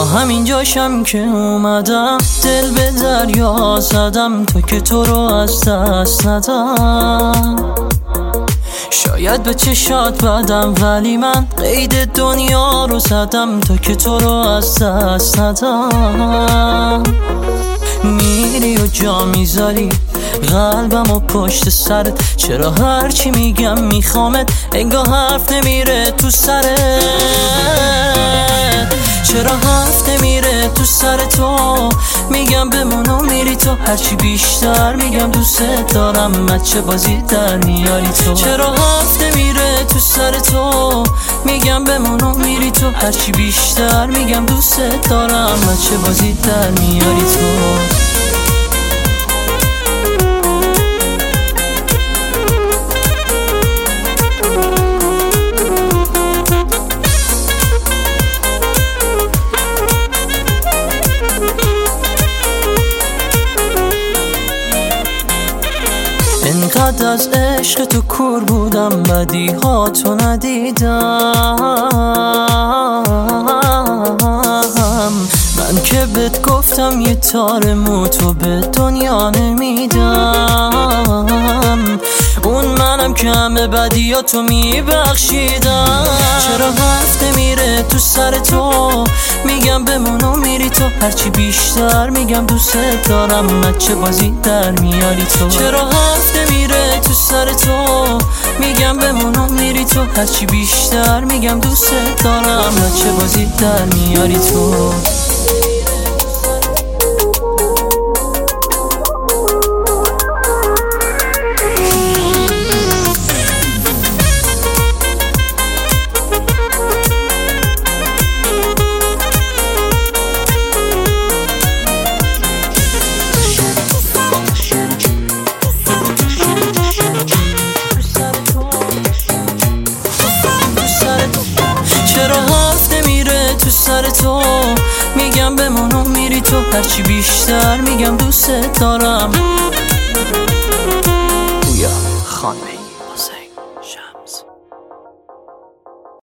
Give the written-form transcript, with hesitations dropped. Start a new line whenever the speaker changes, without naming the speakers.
همین جاشم که اومدم دل به دریا زدم تا که تو رو از دست ندم. شاید به چشات بدم ولی من قید دنیا رو زدم تا که تو رو از دست ندم. میری و جا میذاری قلبم و پشت سرت، چرا هرچی میگم میخوامت انگاه حرف نمیره تو سرت. چرا حرف نمیره تو سر تو، میگم بمون و میری تو، هرچی بیشتر میگم دوست دارم بچه بازی در میاری تو. چرا حرف نمیره تو سر تو، میگم بمون و میری تو، هرچی بیشتر میگم دوست دارم بچه بازی در میاری تو. انقدر از عشق تو کور بودم بدی ها تو ندیدم. من که بهت گفتم یه تار موتو به دنیا نمیدم، اون منم که همه بدی ها تو میبخشیدم. چرا حرف نمیره تو سر تو، میگم بمون و میری تو، هرچی بیشتر میگم دوست دارم بچه بازی در میاری تو. چرا حرف نمیره تو سر تو، میگم بمون و میری تو، هرچی بیشتر میگم دوست دارم بچه بازی در میاری تو. چرا حرف نمیره تو سر تو، میگم بمون و میری تو، هرچی بیشتر میگم دوست دارم. پویا خانه